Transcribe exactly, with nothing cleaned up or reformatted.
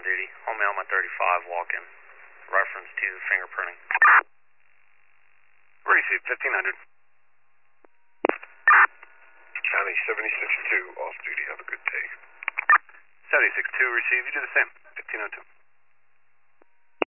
duty. Only on my thirty-five walk-in. Reference to fingerprinting. Received, fifteen hundred. County seventy-six two, off duty. Have a good day. seventy-six two, receive. You do the same. fifteen oh two.